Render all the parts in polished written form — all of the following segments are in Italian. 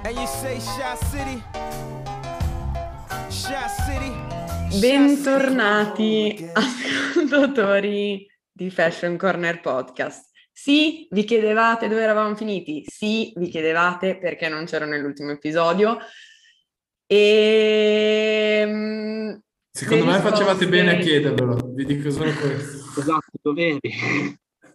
And you say Shy City? Shy City? Bentornati ascoltatori di Fashion Corner Podcast. Sì, vi chiedevate dove eravamo finiti? Sì, vi chiedevate perché non c'ero nell'ultimo episodio. E secondo me facevate bene a chiedervelo, vi dico solo questo. Esatto, doveri.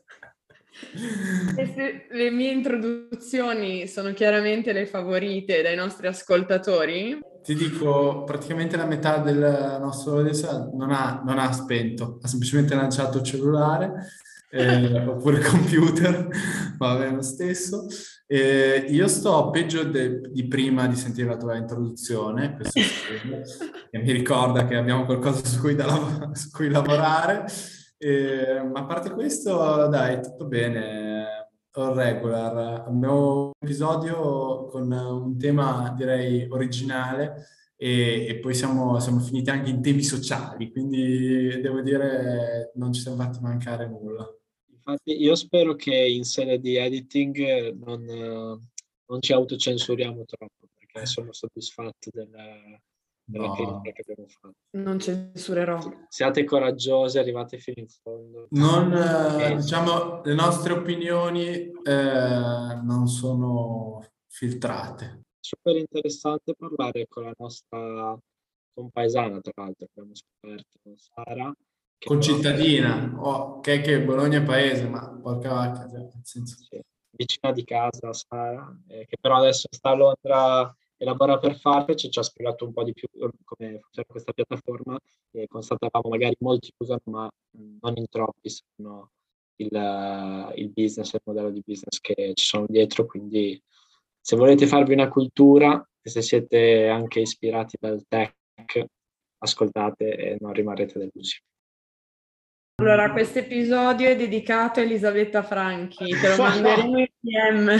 Le mie introduzioni sono chiaramente le favorite dai nostri ascoltatori. Ti dico, praticamente la metà del nostro audience non ha spento, ha semplicemente lanciato il cellulare oppure il computer, va bene lo stesso. Io sto peggio di prima di sentire la tua introduzione, questo che mi ricorda che abbiamo qualcosa su cui lavorare. Ma a parte questo, dai, tutto bene. All regular. Abbiamo un episodio con un tema, direi, originale e poi siamo finiti anche in temi sociali, quindi devo dire non ci siamo fatti mancare nulla. Infatti io spero che in sede di editing non ci autocensuriamo troppo, perché sono soddisfatto della critica che abbiamo fatto. Non censurerò. Siate coraggiosi, arrivate fino in fondo. Diciamo, le nostre opinioni non sono filtrate. Super interessante parlare con la nostra compaesana, tra l'altro, che abbiamo scoperto, Sara. Concittadina, che Bologna è paese, ma porca vacca, cioè, nel senso. Sì, vicina di casa, Sara, che però adesso sta a Londra e lavora per Farfetch, ci ha spiegato un po' di più come funziona questa piattaforma, e constatavamo magari molti usano, ma non in troppi sanno il business, il modello di business che ci sono dietro, quindi se volete farvi una cultura e se siete anche ispirati dal tech, ascoltate e non rimarrete delusi. Allora, questo episodio è dedicato a Elisabetta Franchi, te lo manderemo in DM.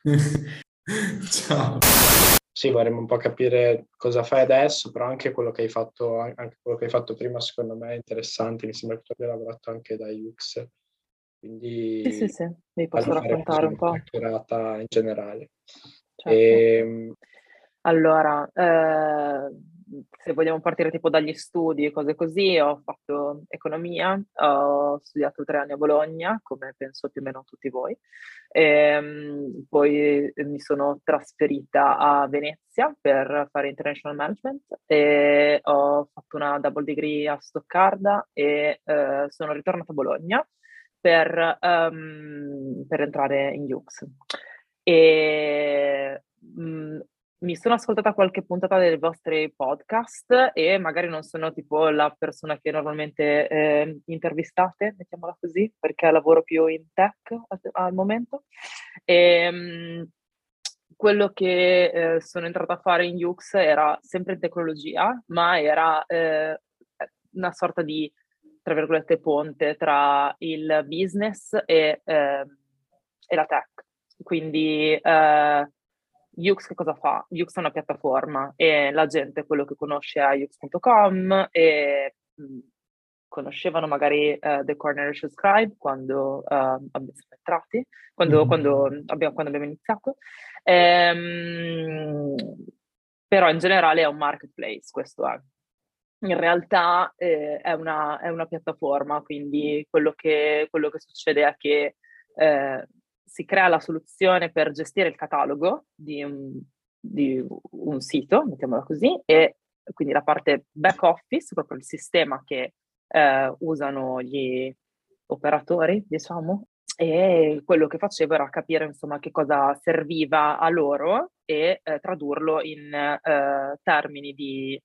Ciao. Sì, vorremmo un po' capire cosa fai adesso, però anche quello che hai fatto prima secondo me è interessante, mi sembra che tu abbia lavorato anche da UX, quindi Sì, vi posso raccontare un po'. Una chiacchierata in generale. Certo. Allora, se vogliamo partire tipo dagli studi e cose così, ho fatto economia, ho studiato 3 anni a Bologna, come penso più o meno tutti voi, poi mi sono trasferita a Venezia per fare International Management e ho fatto una double degree a Stoccarda e sono ritornata a Bologna per entrare in UX. E mi sono ascoltata qualche puntata dei vostri podcast e magari non sono tipo la persona che normalmente intervistate, mettiamola così, perché lavoro più in tech al momento. Quello che sono entrata a fare in UX era sempre in tecnologia, ma era una sorta di, tra virgolette, ponte tra il business e la tech. Quindi UX che cosa fa? UX è una piattaforma e la gente, quello che conosce è ux.com e conoscevano magari The Corner Scribe quando siamo entrati, quando abbiamo iniziato. Però in generale è un marketplace, questo è. In realtà è una piattaforma, quindi quello che succede è che si crea la soluzione per gestire il catalogo di un sito, mettiamola così, e quindi la parte back office, proprio il sistema che usano gli operatori, diciamo, e quello che facevo era capire insomma che cosa serviva a loro e tradurlo in termini di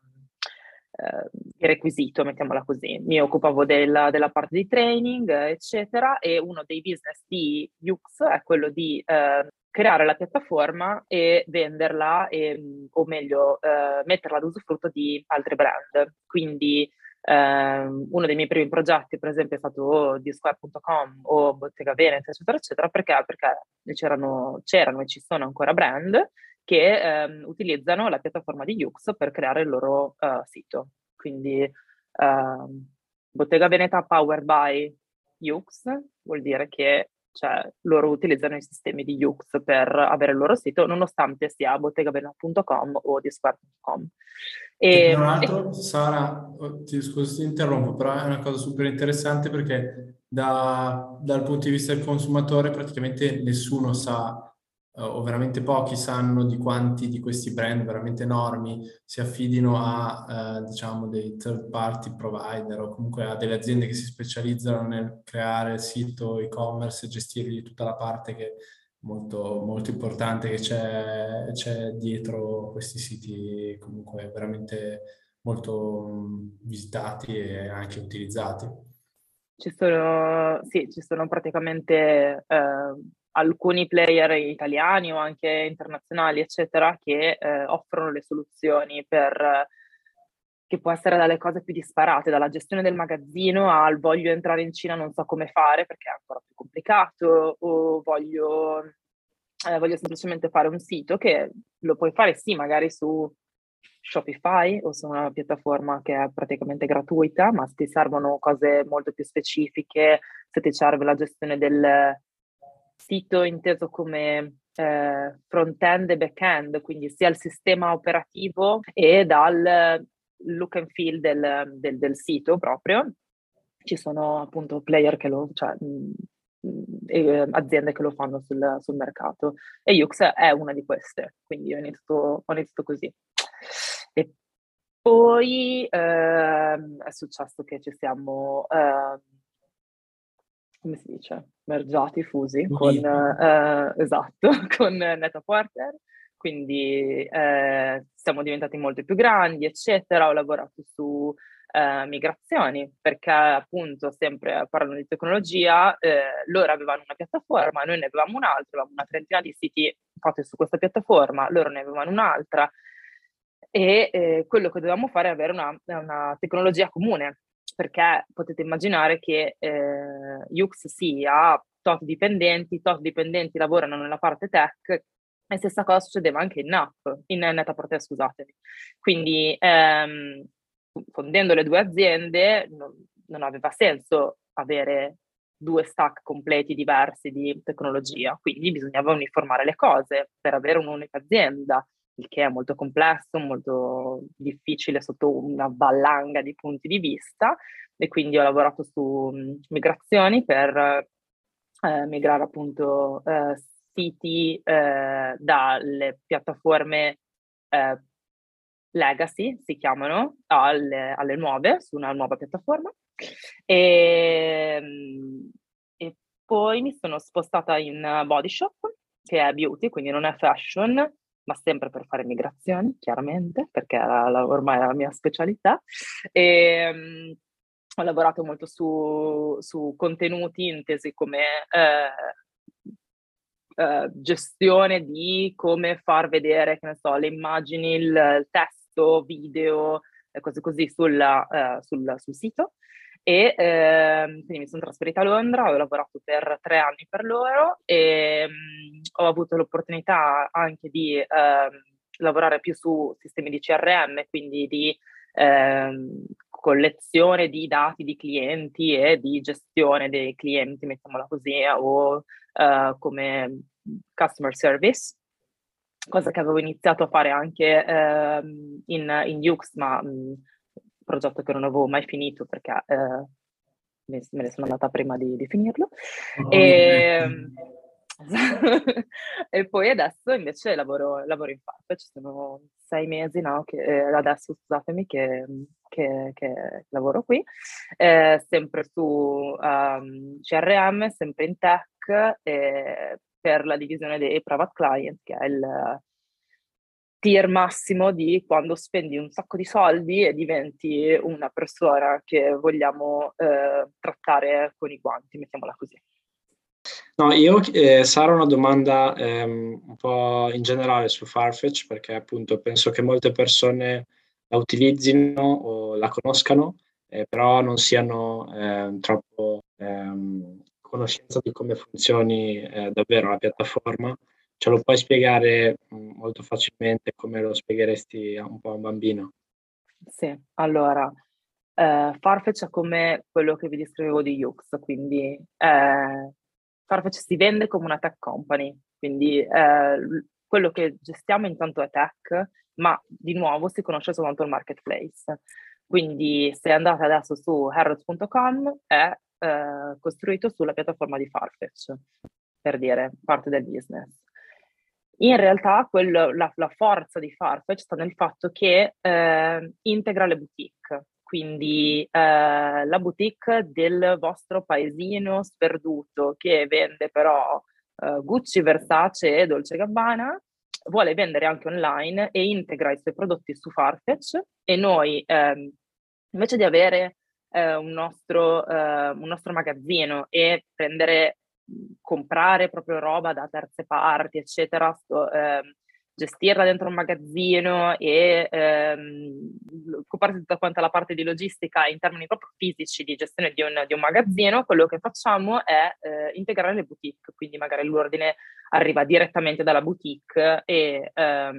requisito, mettiamola così. Mi occupavo della parte di training, eccetera, e uno dei business di UX è quello di creare la piattaforma e venderla, o meglio, metterla ad usufrutto di altri brand. Quindi uno dei miei primi progetti, per esempio, è stato di Square.com o Bottega Veneta, eccetera, eccetera, perché c'erano e ci sono ancora brand che utilizzano la piattaforma di UX per creare il loro sito. Quindi Bottega Veneta powered by UX vuol dire che cioè loro utilizzano i sistemi di Yux per avere il loro sito, nonostante sia bottegabella.com o discord.com. E tra l'altro, Sara, scusa se ti interrompo, però è una cosa super interessante perché dal punto di vista del consumatore praticamente nessuno sa, o veramente pochi sanno di quanti di questi brand veramente enormi si affidino a, diciamo, dei third party provider o comunque a delle aziende che si specializzano nel creare il sito e-commerce e gestirgli tutta la parte che molto, molto importante che c'è dietro questi siti comunque veramente molto visitati e anche utilizzati. Ci sono praticamente alcuni player italiani o anche internazionali, eccetera, che offrono le soluzioni che può essere dalle cose più disparate, dalla gestione del magazzino al voglio entrare in Cina, non so come fare perché è ancora più complicato, o voglio semplicemente fare un sito, che lo puoi fare sì magari su Shopify o su una piattaforma che è praticamente gratuita, ma se ti servono cose molto più specifiche, se ti serve la gestione del sito inteso come front-end e back-end, quindi sia il sistema operativo e dal look and feel del sito proprio, ci sono appunto player che aziende che lo fanno sul mercato, e Yux è una di queste, quindi ho iniziato così. E poi è successo che ci siamo, come si dice, mergiati, fusi con, esatto, con Net-a-Porter, quindi siamo diventati molto più grandi, eccetera. Ho lavorato su migrazioni, perché appunto sempre parlando di tecnologia, loro avevano una piattaforma, noi ne avevamo un'altra, avevamo una trentina di siti fatti su questa piattaforma, loro ne avevano un'altra, e quello che dovevamo fare è avere una tecnologia comune, perché potete immaginare che Yux ha tot dipendenti lavorano nella parte tech, e stessa cosa succedeva anche in Net-a-Porter, scusatemi. Quindi fondendo le due aziende non aveva senso avere due stack completi diversi di tecnologia, quindi bisognava uniformare le cose per avere un'unica azienda, il che è molto complesso, molto difficile sotto una valanga di punti di vista, e quindi ho lavorato su migrazioni per migrare appunto siti dalle piattaforme legacy, si chiamano, alle nuove, su una nuova piattaforma. E poi mi sono spostata in Body Shop, che è beauty, quindi non è fashion, ma sempre per fare migrazioni, chiaramente, perché ormai è la mia specialità. E ho lavorato molto su contenuti intesi come gestione di come far vedere, che ne so, le immagini, il testo, video, cose così sul sito. E quindi mi sono trasferita a Londra, ho lavorato per 3 anni per loro, e ho avuto l'opportunità anche di lavorare più su sistemi di CRM, quindi di collezione di dati di clienti e di gestione dei clienti, mettiamola così, o come customer service, cosa che avevo iniziato a fare anche in Yux, ma progetto che non avevo mai finito perché me ne sono andata prima di finirlo. E poi adesso invece lavoro in Farfetch, sono 6 mesi, no? Adesso scusatemi che lavoro qui, sempre su CRM, sempre in tech, per la divisione dei private client, che è il tier massimo di quando spendi un sacco di soldi e diventi una persona che vogliamo trattare con i guanti, mettiamola così. No, io Sara, una domanda un po' in generale su Farfetch, perché appunto penso che molte persone la utilizzino o la conoscano, però non siano troppo a conoscenza di come funzioni davvero la piattaforma. Ce lo puoi spiegare molto facilmente, come lo spiegheresti un po' a un bambino? Sì, allora, Farfetch è come quello che vi descrivevo di Yux, quindi Farfetch si vende come una tech company, quindi quello che gestiamo intanto è tech, ma di nuovo si conosce soltanto il marketplace. Quindi se andate adesso su harrods.com è costruito sulla piattaforma di Farfetch, per dire, parte del business. In realtà la forza di Farfetch sta nel fatto che integra le boutique, quindi la boutique del vostro paesino sperduto che vende però Gucci, Versace e Dolce Gabbana, vuole vendere anche online e integra i suoi prodotti su Farfetch, e noi invece di avere un nostro magazzino e comprare proprio roba da terze parti, eccetera, gestirla dentro un magazzino e occuparsi di tutta quanta la parte di logistica in termini proprio fisici di gestione di un magazzino, quello che facciamo è integrare le boutique, quindi magari l'ordine arriva direttamente dalla boutique e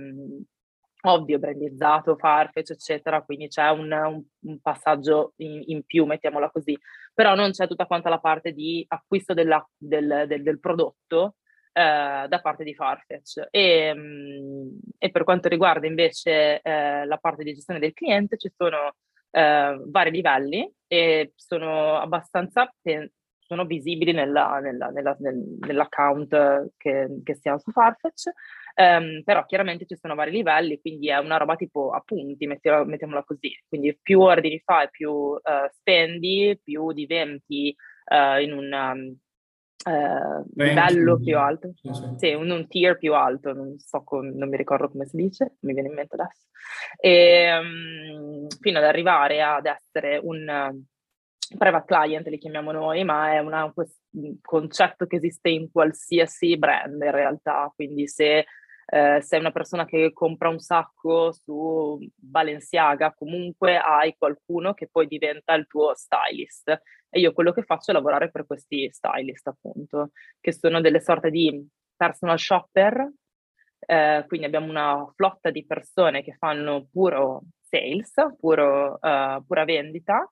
ovvio, brandizzato, Farfetch, eccetera, quindi c'è un passaggio in più, mettiamola così, però non c'è tutta quanta la parte di acquisto del prodotto da parte di Farfetch. E per quanto riguarda invece la parte di gestione del cliente, ci sono vari livelli e sono abbastanza sono visibili nell'account che stiamo su Farfetch. Però chiaramente ci sono vari livelli, quindi è una roba tipo a punti, mettiamola così. Quindi più ordini fai, più spendi, più diventi in un livello più alto. Sì, un tier più alto, non mi ricordo come si dice, mi viene in mente adesso. Fino ad arrivare ad essere un private client, li chiamiamo noi, ma è un concetto che esiste in qualsiasi brand in realtà, quindi se sei una persona che compra un sacco su Balenciaga, comunque hai qualcuno che poi diventa il tuo stylist. E io quello che faccio è lavorare per questi stylist, appunto, che sono delle sorte di personal shopper. Quindi abbiamo una flotta di persone che fanno puro sales, pura vendita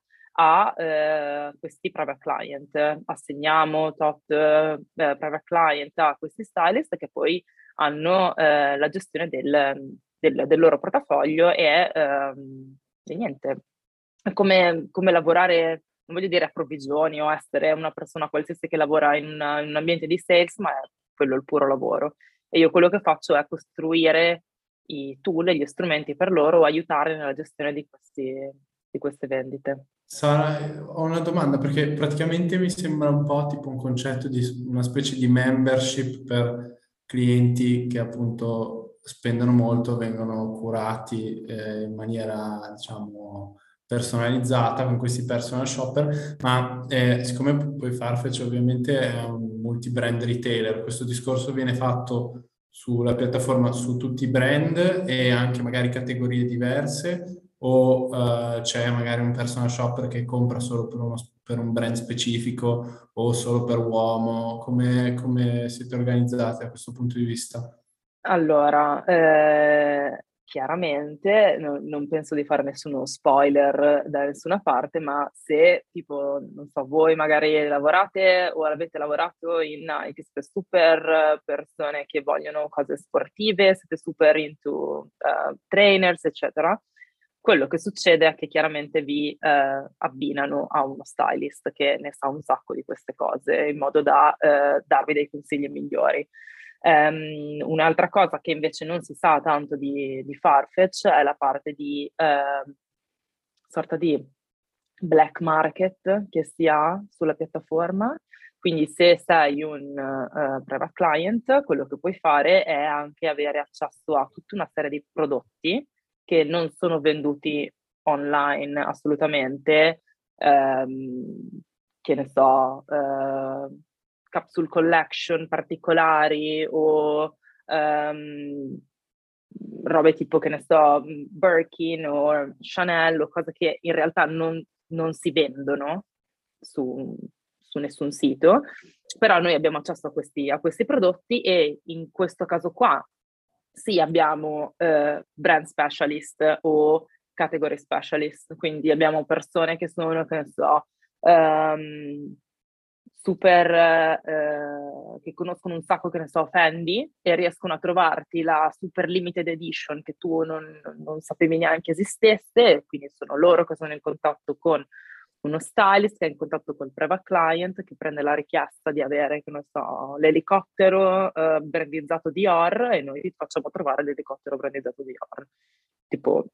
a questi private client. Assegniamo tot private client a questi stylist che poi hanno la gestione del loro portafoglio e niente, è come lavorare, non voglio dire a provvigioni o essere una persona qualsiasi che lavora in un ambiente di sales, ma è quello il puro lavoro. E io quello che faccio è costruire i tool e gli strumenti per loro o aiutare nella gestione di queste vendite. Sara, ho una domanda perché praticamente mi sembra un po' tipo un concetto di una specie di membership per clienti che appunto spendono molto, vengono curati in maniera, diciamo, personalizzata con questi personal shopper, ma siccome poi Farfetch ovviamente è un multi-brand retailer, questo discorso viene fatto sulla piattaforma su tutti i brand e anche magari categorie diverse, o c'è magari un personal shopper che compra solo per un brand specifico o solo per uomo? Come siete organizzati da questo punto di vista? Allora, chiaramente non penso di fare nessuno spoiler da nessuna parte, ma se tipo, non so, voi magari lavorate o avete lavorato in Nike, siete super persone che vogliono cose sportive, siete super into trainers, eccetera, quello che succede è che chiaramente vi abbinano a uno stylist che ne sa un sacco di queste cose, in modo da darvi dei consigli migliori. Un'altra cosa che invece non si sa tanto di Farfetch è la parte di sorta di black market che si ha sulla piattaforma. Quindi se sei un private client, quello che puoi fare è anche avere accesso a tutta una serie di prodotti che non sono venduti online assolutamente, che ne so, capsule collection particolari o robe tipo, che ne so, Birkin o Chanel o cose che in realtà non si vendono su nessun sito, però noi abbiamo accesso a questi prodotti e in questo caso qua sì, abbiamo brand specialist o category specialist, quindi abbiamo persone che sono, che ne so, super, che conoscono un sacco, che ne so, Fendi, e riescono a trovarti la super limited edition che tu non sapevi neanche esistesse, e quindi sono loro che sono in contatto con uno stylist che è in contatto col private client, che prende la richiesta di avere, che non so, l'elicottero brandizzato Dior, e noi ti facciamo trovare l'elicottero brandizzato Dior. Tipo,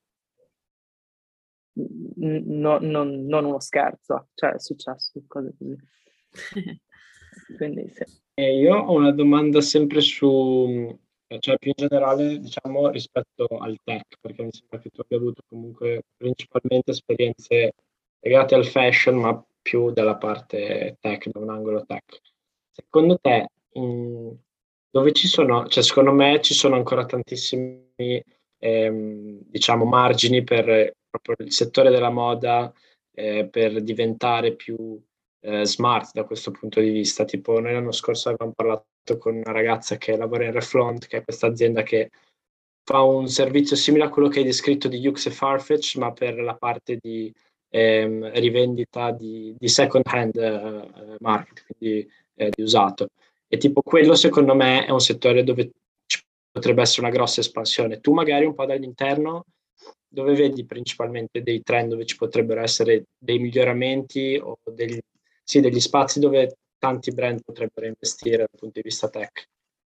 non uno scherzo, cioè è successo cose così. Quindi sì. Io ho una domanda sempre cioè più in generale, diciamo, rispetto al tech, perché mi sembra che tu abbia avuto comunque principalmente esperienze legate al fashion, ma più dalla parte tech, da un angolo tech. Secondo te, dove ci sono, cioè secondo me ci sono ancora tantissimi, diciamo, margini per proprio il settore della moda, per diventare più smart da questo punto di vista. Tipo, noi l'anno scorso avevamo parlato con una ragazza che lavora in Reflaunt, che è questa azienda che fa un servizio simile a quello che hai descritto di Yoox e Farfetch, ma per la parte di rivendita di second hand market, quindi di usato. E tipo quello secondo me è un settore dove ci potrebbe essere una grossa espansione. Tu magari un po' dall'interno, dove vedi principalmente dei trend, dove ci potrebbero essere dei miglioramenti o degli spazi dove tanti brand potrebbero investire dal punto di vista tech?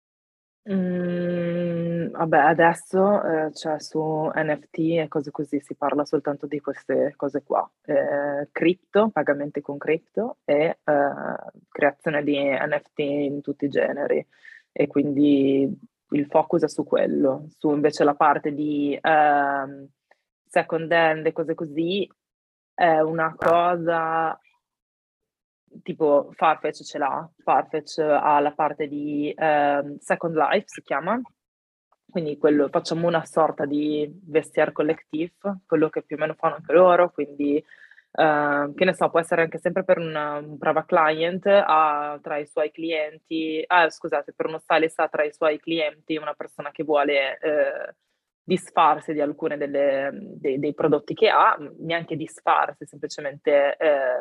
Vabbè, adesso cioè, su NFT e cose così si parla soltanto di queste cose qua. Cripto, pagamenti con cripto e creazione di NFT in tutti i generi. E quindi il focus è su quello. Su invece la parte di second hand e cose così è una cosa tipo Farfetch ce l'ha. Farfetch ha la parte di Second Life, si chiama. Quindi facciamo una sorta di vestiaire collectif, quello che più o meno fanno anche loro, quindi che ne so, può essere anche sempre per un private client, ha tra i suoi clienti, scusate, per uno stylist ha tra i suoi clienti una persona che vuole disfarsi di alcune dei prodotti che ha, neanche disfarsi, semplicemente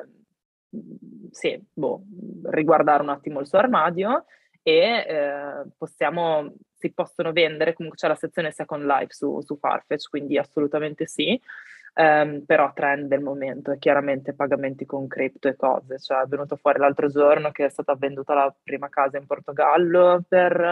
sì, riguardare un attimo il suo armadio, e si possono vendere, comunque c'è la sezione Second Life su Farfetch, quindi assolutamente sì. Però trend del momento è chiaramente pagamenti con cripto e cose, cioè è venuto fuori l'altro giorno che è stata venduta la prima casa in Portogallo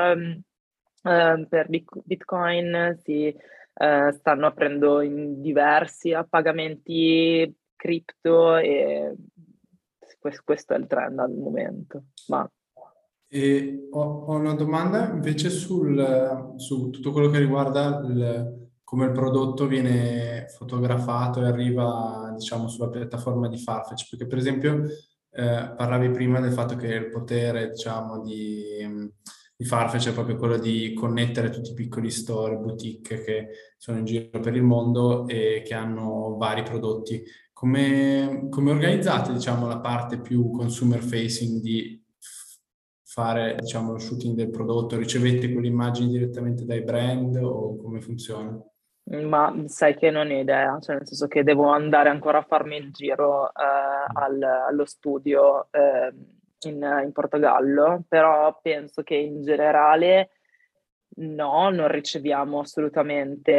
per Bitcoin, stanno aprendo in diversi a pagamenti cripto, e questo è il trend al momento. Ma E ho una domanda invece su tutto quello che riguarda come il prodotto viene fotografato e arriva, diciamo, sulla piattaforma di Farfetch, perché per esempio parlavi prima del fatto che il potere, diciamo, di Farfetch è proprio quello di connettere tutti i piccoli store, boutique che sono in giro per il mondo e che hanno vari prodotti. Come organizzate, diciamo, la parte più consumer facing di fare, diciamo, lo shooting del prodotto? Ricevete quelle immagini direttamente dai brand o come funziona? Ma sai che non ho idea, cioè nel senso che devo andare ancora a farmi il giro allo studio in Portogallo, però penso che in generale no, non riceviamo assolutamente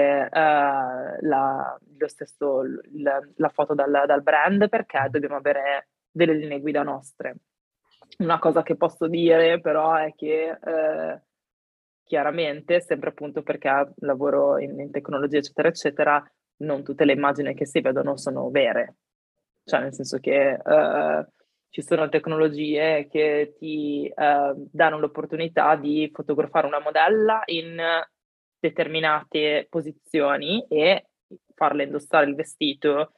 la foto dal brand, perché dobbiamo avere delle linee guida nostre. Una cosa che posso dire però è che chiaramente, sempre appunto perché lavoro in tecnologia, eccetera, eccetera, non tutte le immagini che si vedono sono vere. Cioè, nel senso che ci sono tecnologie che ti danno l'opportunità di fotografare una modella in determinate posizioni e farle indossare il vestito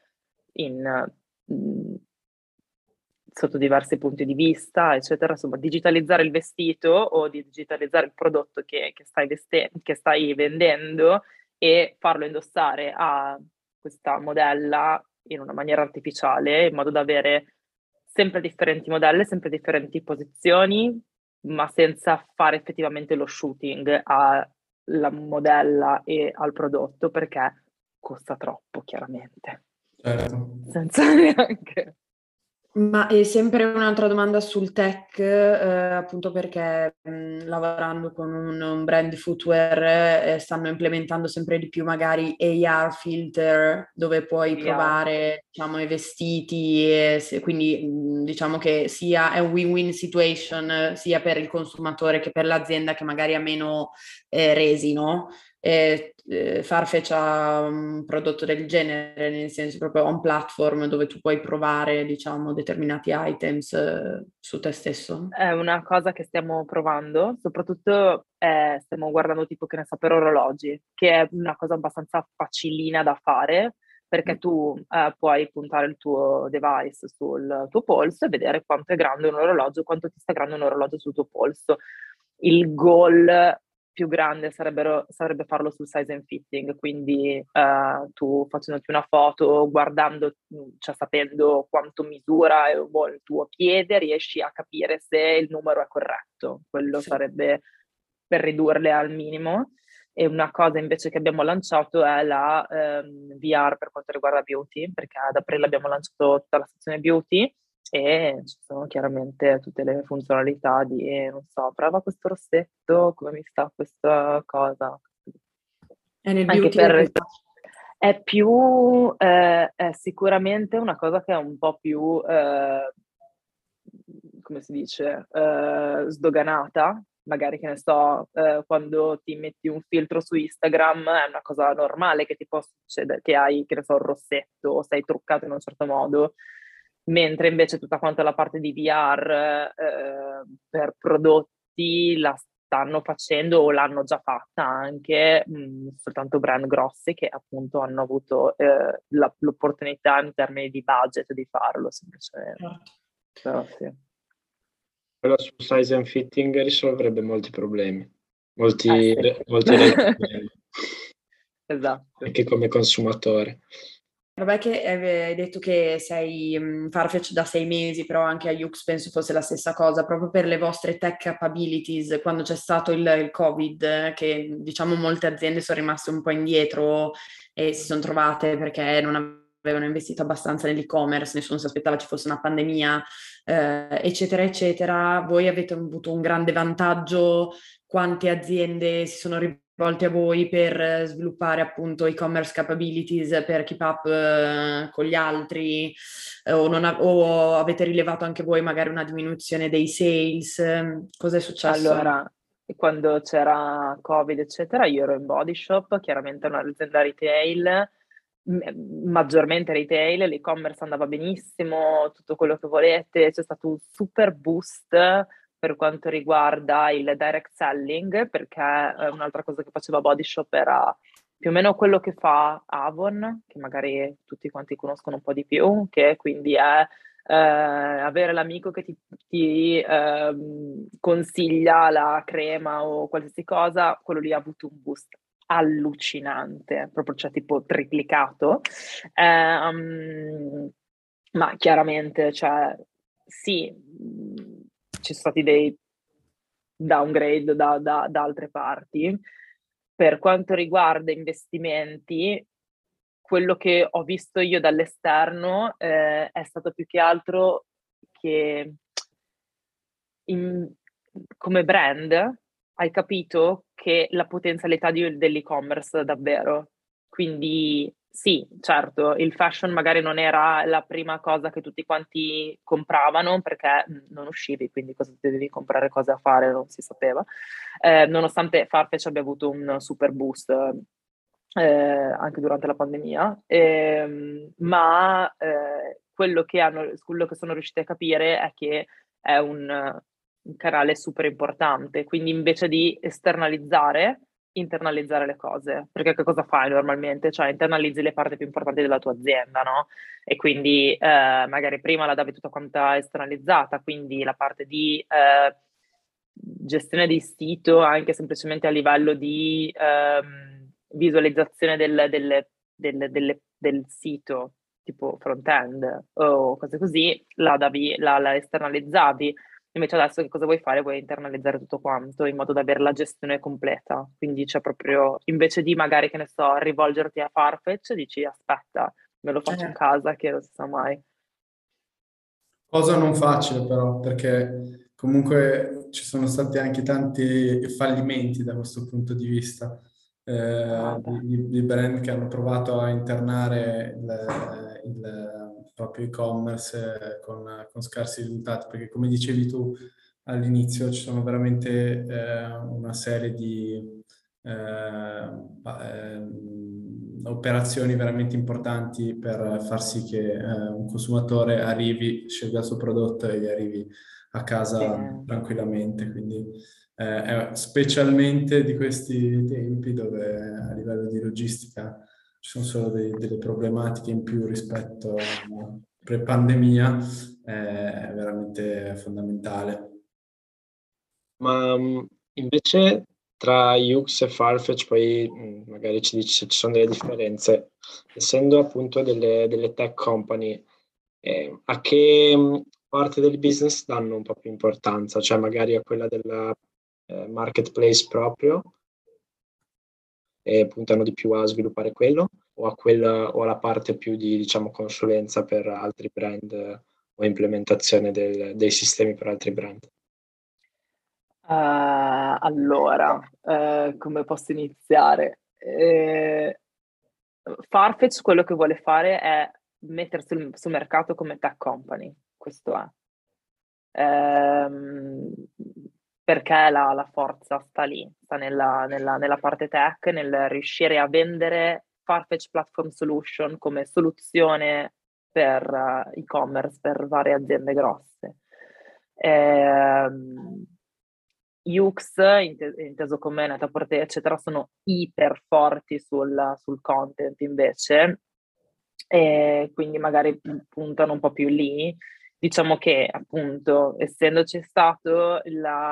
sotto diversi punti di vista, eccetera. Insomma, digitalizzare il vestito o digitalizzare il prodotto che stai vendendo e farlo indossare a questa modella in una maniera artificiale, in modo da avere sempre differenti modelle, sempre differenti posizioni, ma senza fare effettivamente lo shooting alla modella e al prodotto, perché costa troppo, chiaramente. Certo. Senza neanche... Ma è sempre un'altra domanda sul tech, appunto perché lavorando con un brand di footwear stanno implementando sempre di più magari AR filter dove puoi VR. provare, diciamo, i vestiti, quindi diciamo che sia è un win-win situation sia per il consumatore che per l'azienda che magari ha meno resi, no? Farfetch ha un prodotto del genere, nel senso proprio on platform dove tu puoi provare, diciamo, determinati items su te stesso. È una cosa che stiamo provando, soprattutto stiamo guardando tipo, che ne so, per orologi, che è una cosa abbastanza facilina da fare, perché tu puoi puntare il tuo device sul tuo polso e vedere quanto è grande un orologio, quanto ti sta grande un orologio sul tuo polso. Il goal più grande sarebbe farlo sul size and fitting, quindi tu facendoti una foto, guardando, cioè sapendo quanto misura il tuo piede, riesci a capire se il numero è corretto. Quello Sì. sarebbe per ridurle al minimo. E una cosa invece che abbiamo lanciato è la VR per quanto riguarda beauty, perché ad aprile abbiamo lanciato tutta la sezione beauty e ci sono chiaramente tutte le funzionalità di, non so, prova questo rossetto, come mi sta questa cosa. E nel Anche beauty è più per... È più, è sicuramente una cosa che è un po' più, come si dice, sdoganata. Magari, che ne so, quando ti metti un filtro su Instagram è una cosa normale che ti può succedere, che hai, che ne so, un rossetto o sei truccato in un certo modo, mentre invece tutta quanta la parte di VR per prodotti la stanno facendo o l'hanno già fatta anche soltanto brand grossi che appunto hanno avuto l'opportunità in termini di budget di farlo semplicemente. Però sì. Quella sul size and fitting risolverebbe molti problemi, molti Sì. problemi, Esatto. anche come consumatore. Vabbè che hai detto che sei Farfetch da 6 mesi, però anche a Yux penso fosse la stessa cosa, proprio per le vostre tech capabilities, quando c'è stato il Covid, che diciamo molte aziende sono rimaste un po' indietro e si sono trovate perché non avevano investito abbastanza nell'e-commerce, nessuno si aspettava ci fosse una pandemia, eccetera, eccetera. Voi avete avuto un grande vantaggio, quante aziende si sono rivolte a voi per sviluppare appunto e-commerce capabilities per keep up con gli altri o avete rilevato anche voi magari una diminuzione dei sales? Cosa è successo? Allora, quando c'era Covid, eccetera, io ero in Body Shop, chiaramente un'azienda retail, maggiormente retail, l'e-commerce andava benissimo, tutto quello che volete, c'è stato un super boost per quanto riguarda il direct selling, perché un'altra cosa che faceva Body Shop era più o meno quello che fa Avon, che magari tutti quanti conoscono un po' di più, che quindi è avere l'amico che ti consiglia la crema o qualsiasi cosa, quello lì ha avuto un boost allucinante, proprio cioè tipo triplicato. Ma chiaramente, cioè, sì, ci sono stati dei downgrade da altre parti. Per quanto riguarda investimenti, quello che ho visto io dall'esterno è stato più che altro che come brand hai capito che la potenzialità dell'e-commerce davvero. Quindi sì, certo, il fashion magari non era la prima cosa che tutti quanti compravano perché non uscivi, quindi cosa dovevi comprare, cosa fare, non si sapeva. Nonostante Farfetch abbia avuto un super boost anche durante la pandemia, ma quello che sono riusciti a capire è che è un canale super importante, quindi invece di esternalizzare, internalizzare le cose, perché che cosa fai normalmente? Cioè internalizzi le parti più importanti della tua azienda, no? E quindi magari prima la davi tutta quanta esternalizzata, quindi la parte di gestione di sito anche semplicemente a livello di visualizzazione del sito, tipo front-end o cose così, la esternalizzavi. Invece adesso che cosa vuoi fare? Vuoi internalizzare tutto quanto in modo da avere la gestione completa. Quindi c'è proprio, invece di magari, che ne so, rivolgerti a Farfetch, dici aspetta, me lo faccio in casa che non si sa mai. Cosa non facile però, perché comunque ci sono stati anche tanti fallimenti da questo punto di vista, Beh. di brand che hanno provato a internare il proprio e-commerce con scarsi risultati, perché come dicevi tu all'inizio ci sono veramente una serie di operazioni veramente importanti per far sì che un consumatore arrivi, scelga il suo prodotto e gli arrivi a Sì. casa tranquillamente. Quindi specialmente di questi tempi dove a livello di logistica ci sono solo delle problematiche in più rispetto a pre-pandemia, è veramente fondamentale. Ma invece tra Hughes e Farfetch, poi magari ci dici se ci sono delle differenze, essendo appunto delle tech company, a che parte del business danno un po' più importanza? Cioè magari a quella della marketplace proprio e puntano di più a sviluppare quello, o a quella, o alla parte più di, diciamo, consulenza per altri brand o implementazione dei sistemi per altri brand? Allora, come posso iniziare? Farfetch quello che vuole fare è mettersi sul mercato come tech company, questo è. Ehm, Perché la forza sta lì, sta nella parte tech, nel riuscire a vendere Farfetch Platform Solution come soluzione per e-commerce, per varie aziende grosse. Yux, inteso come Net-a-Porter, eccetera, sono iper forti sul content invece, e quindi magari puntano un po' più lì. Diciamo che appunto, essendoci stato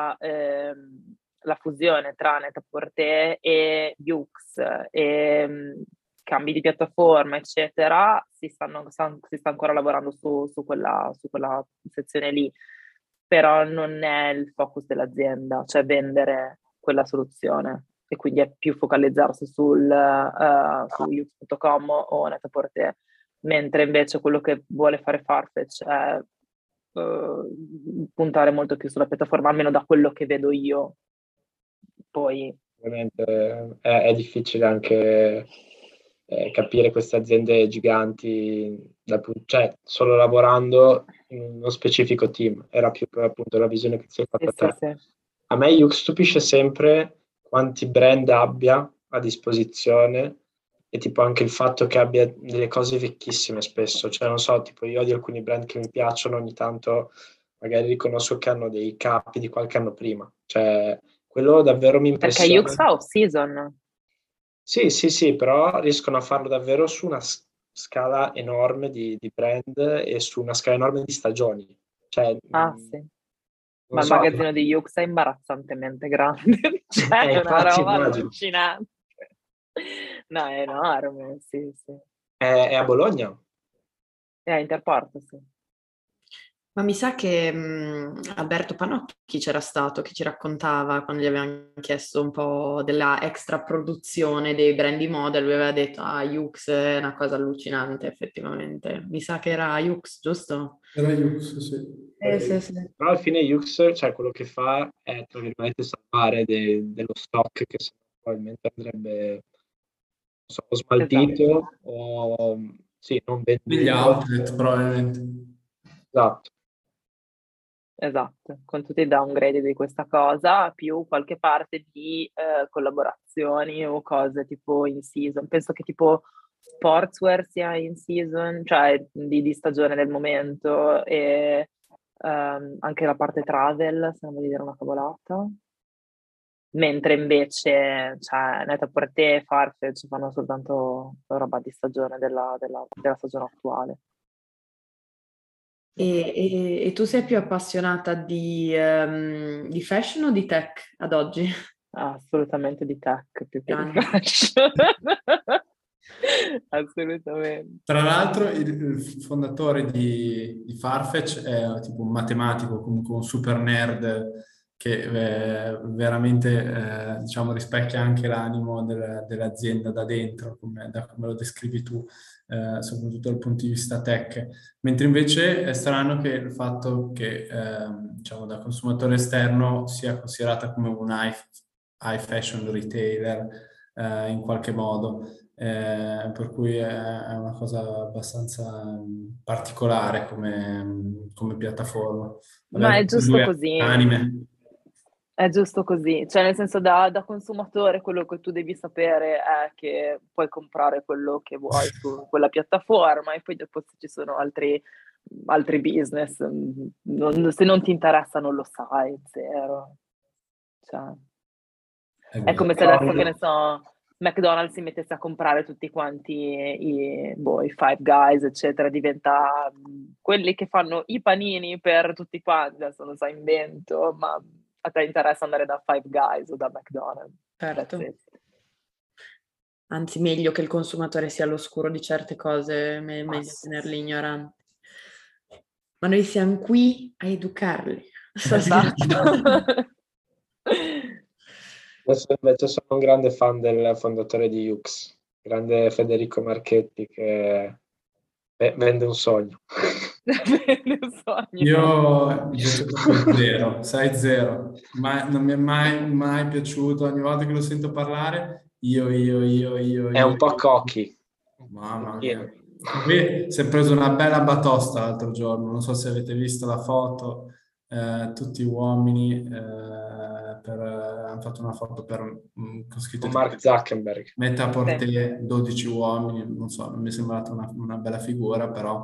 la fusione tra Net-a-Porter e Yux e cambi di piattaforma, eccetera, si sta ancora lavorando su quella sezione lì, però non è il focus dell'azienda, cioè vendere quella soluzione, e quindi è più focalizzarsi su Yux.com o Net-a-Porter, mentre invece quello che vuole fare Farfetch è puntare molto più sulla piattaforma, almeno da quello che vedo io. Poi Ovviamente è difficile anche capire queste aziende giganti, cioè solo lavorando in uno specifico team, era più per appunto la visione che ti sei sì, fatta sì, te. sì. A me Yux stupisce sempre quanti brand abbia a disposizione e tipo anche il fatto che abbia delle cose vecchissime spesso, cioè non so, tipo io ho di alcuni brand che mi piacciono, ogni tanto magari riconosco che hanno dei capi di qualche anno prima, cioè quello davvero mi Perché impressiona. Yux fa off-season. Sì, sì, sì, però riescono a farlo davvero su una scala enorme di brand e su una scala enorme di stagioni. Cioè, Ah, sì. non Ma il so, magazzino di Yux è imbarazzantemente grande, cioè è una infatti roba immagino. allucinante. No, è enorme, sì, sì. È a Bologna? È a Interporto, sì. Ma mi sa che Alberto Panocchi c'era stato, che ci raccontava quando gli avevano chiesto un po' della extra produzione dei brand di moda, lui aveva detto, Yux è una cosa allucinante, effettivamente. Mi sa che era Yux, giusto? Era Yux, sì. Sì, sì. Però alla fine Yux, cioè quello che fa è, tra virgolette, salvare dello stock che sennò probabilmente andrebbe, non so, o Esatto. smaltito o, sì, non Negli venduto. outlet probabilmente. Esatto. Esatto, con tutti i downgrade di questa cosa, più qualche parte di collaborazioni o cose tipo in season. Penso che tipo sportswear sia in season, cioè di stagione del momento, e anche la parte travel, se non voglio dire una cavolata. Mentre invece, cioè, Net-a-Porter e Farfetch fanno soltanto roba di stagione della stagione attuale. E tu sei più appassionata di fashion o di tech ad oggi? Assolutamente di tech più che di Grande. fashion. Assolutamente. Tra l'altro il fondatore di Farfetch è tipo un matematico, comunque un super nerd che veramente diciamo, rispecchia anche l'animo dell'azienda da dentro, da come lo descrivi tu, soprattutto dal punto di vista tech. Mentre invece è strano che il fatto che diciamo, da consumatore esterno sia considerata come un high fashion retailer in qualche modo. Per cui è una cosa abbastanza particolare come piattaforma. Ma Avere è giusto due così. anime. È giusto così, cioè nel senso da consumatore quello che tu devi sapere è che puoi comprare quello che vuoi su quella piattaforma e poi dopo se ci sono altri business, se non ti interessa non lo sai, zero. Cioè, È è come vero. se adesso, che ne so, McDonald's si mettesse a comprare tutti quanti i Five Guys, eccetera, diventa quelli che fanno i panini per tutti quanti, adesso non so, invento, ma a te interessa andare da Five Guys o da McDonald's. Certo. That's it. Anzi, meglio che il consumatore sia all'oscuro di certe cose, meglio tenerli ignoranti. Ma noi siamo qui a educarli. Esatto. Adesso invece sono un grande fan del fondatore di Yux, grande Federico Marchetti, che vende un sogno. Vende un sogno. Io invece proprio zero, sai zero, ma non mi è mai piaciuto, ogni volta che lo sento parlare, È un po' cocky. Mamma mia. Poi si è preso una bella batosta l'altro giorno, non so se avete visto la foto, tutti uomini, hanno fatto una foto con scritto Con tipo Mark Zuckerberg. Meta Porté 12 uomini, non so, non mi è sembrata una bella figura, però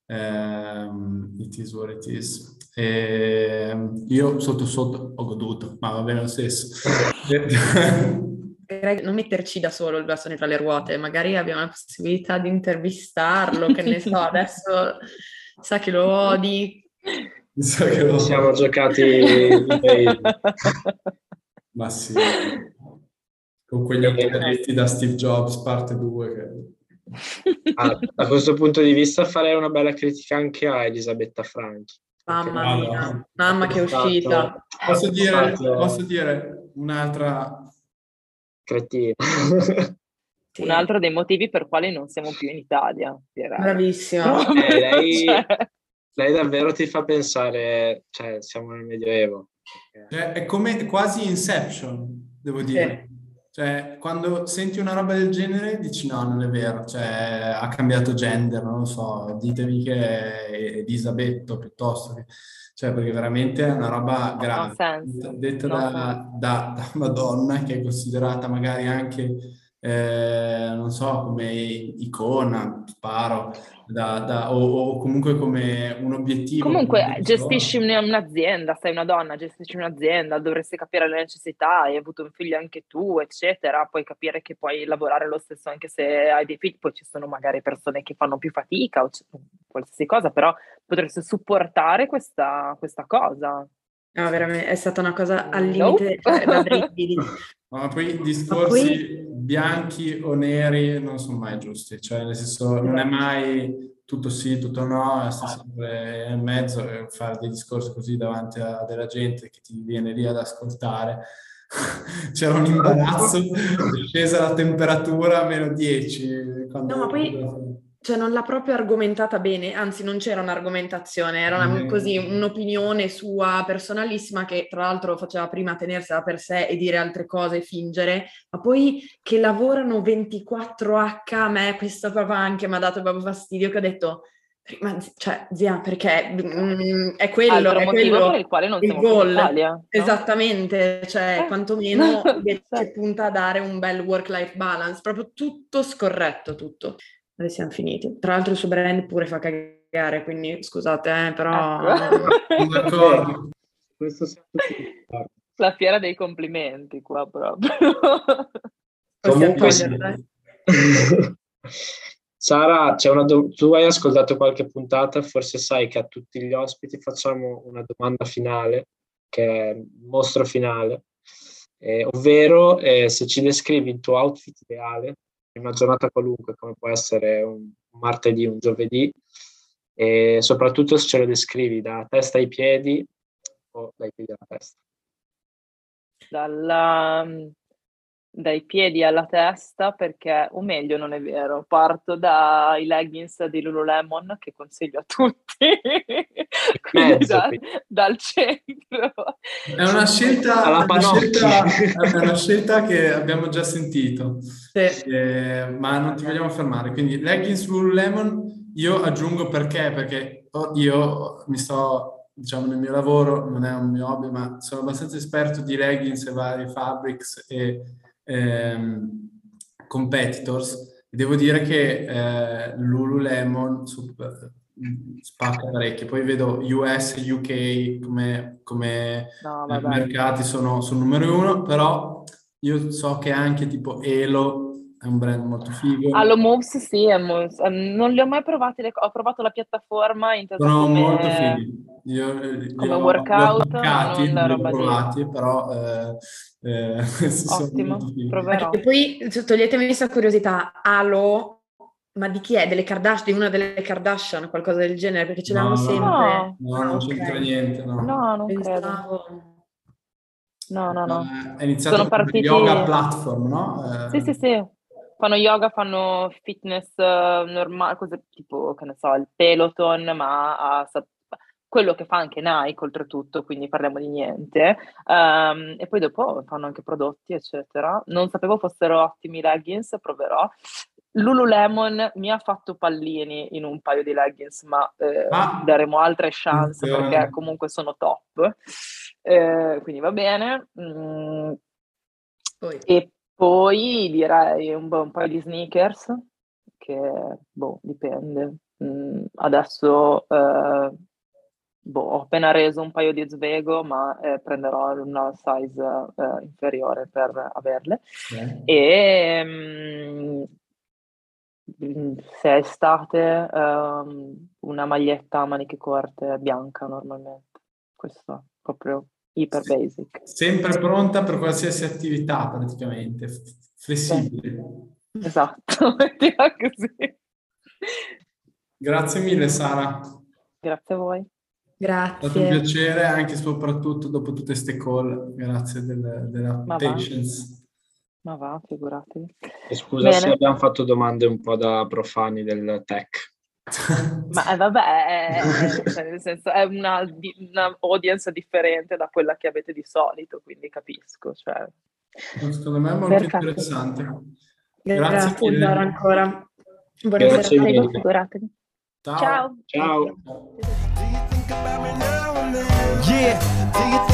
it is what it is. Io sotto ho goduto, ma va bene lo stesso. Non metterci da solo il bastone tra le ruote, magari abbiamo la possibilità di intervistarlo, che ne so, adesso sa che lo odi. So che lo... Siamo giocati email. Ma sì, con quegli occhialetti da Steve Jobs, parte 2. Da questo punto di vista farei una bella critica anche a Elisabetta Franchi. Mamma mia, No. mamma che uscita. Posso dire un'altra... Cretino. Sì. Un altro dei motivi per quali non siamo più in Italia, direi. Bravissima. Lei davvero ti fa pensare, cioè siamo nel Medioevo. Cioè, è come quasi Inception, devo dire. Cioè, quando senti una roba del genere dici no, non è vero, cioè ha cambiato gender, non lo so, ditevi che è Elisabetto piuttosto che... Cioè, perché veramente è una roba grave. Detta da una donna che è considerata magari anche, non so, come icona, sparo, o comunque come un obiettivo. Comunque gestisci un'azienda, sei una donna, gestisci un'azienda, dovresti capire le necessità, hai avuto un figlio anche tu, eccetera, puoi capire che puoi lavorare lo stesso anche se hai dei figli, poi ci sono magari persone che fanno più fatica o qualsiasi cosa, però potresti supportare questa cosa. No, veramente, è stata una cosa al limite, cioè, da brividi. Ma poi discorsi bianchi o neri non sono mai giusti, cioè nel senso non è mai tutto sì, tutto no, è sempre in mezzo e fare dei discorsi così davanti a della gente che ti viene lì ad ascoltare. C'era un imbarazzo, è scesa la temperatura a -10. No, ma poi cioè, non l'ha proprio argomentata bene, anzi non c'era un'argomentazione, era così un'opinione sua personalissima che tra l'altro faceva prima tenersela per sé e dire altre cose, fingere, ma poi che lavorano 24H, a me questo proprio anche mi ha dato proprio fastidio, che ho detto, ma cioè zia, perché è quello, altro è motivo quello per il quale non il siamo più in goal. Italia, no? Esattamente, cioè quantomeno invece punta a dare un bel work-life balance, proprio tutto scorretto, tutto. Dove siamo finiti? Tra l'altro il suo brand pure fa cagare, quindi scusate, però... Sono d'accordo. Questo siamo tutti d'accordo. La fiera dei complimenti qua proprio. Possiamo Comunque toglierla. Sara, tu hai ascoltato qualche puntata, forse sai che a tutti gli ospiti facciamo una domanda finale, che è il mostro finale, ovvero se ci descrivi il tuo outfit ideale in una giornata qualunque, come può essere un martedì, un giovedì, e soprattutto se ce lo descrivi da testa ai piedi o dai piedi alla testa. dai piedi alla testa, perché, o meglio, non è vero, parto dai leggings di Lululemon che consiglio a tutti, quindi dal centro. È una scelta, alla è una scelta che abbiamo già sentito, Sì. ma non ti vogliamo fermare. Quindi leggings Lululemon, io aggiungo perché io mi sto, diciamo, nel mio lavoro, non è un mio hobby, ma sono abbastanza esperto di leggings e vari fabrics e competitors. E devo dire che Lululemon spacca parecchio. Poi vedo US e UK come mercati sono numero uno, però io so che anche tipo Elo è un brand molto figo. Alo Moves, sì, non li ho mai provati, ho provato la piattaforma intesa Sono come, molto fighi. Io come workout, li ho non la roba provati, però sono ottimo, molto fighi. proverò. E poi toglietemi questa curiosità, Alo, ma di chi è? Delle Kardashian, di una delle Kardashian, qualcosa del genere, perché ce l'hanno sempre. No, non c'entra niente, no. No, non Pensavo. credo. No. È iniziato Sono come partiti... yoga platform, no? Sì. Fanno yoga, fanno fitness normale, cose tipo, che ne so, il Peloton, ma quello che fa anche Nike, oltretutto, quindi parliamo di niente. E poi dopo fanno anche prodotti, eccetera. Non sapevo fossero ottimi leggings, proverò. Lululemon mi ha fatto pallini in un paio di leggings, ma daremo altre chance perché comunque sono top. Quindi va bene. E poi direi un paio di sneakers, che dipende. Adesso ho appena reso un paio di Zwego, ma prenderò una size inferiore per averle. E se è estate, una maglietta a maniche corte bianca normalmente. Questo è proprio iper basic. Sempre pronta per qualsiasi attività praticamente, flessibile. Sì. Esatto, mettiamo così. Grazie mille Sara. Grazie a voi. Grazie. È stato un piacere, anche e soprattutto dopo tutte queste call. Grazie della patience. Ma va, figuratevi. E scusa se abbiamo fatto domande un po' da profani del tech. Ma vabbè, nel senso, è una audience differente da quella che avete di solito, quindi capisco. Cioè. Secondo me è molto interessante. Grazie mille ancora. Buonasera. Figuratevi. Ciao. Ciao. Yeah.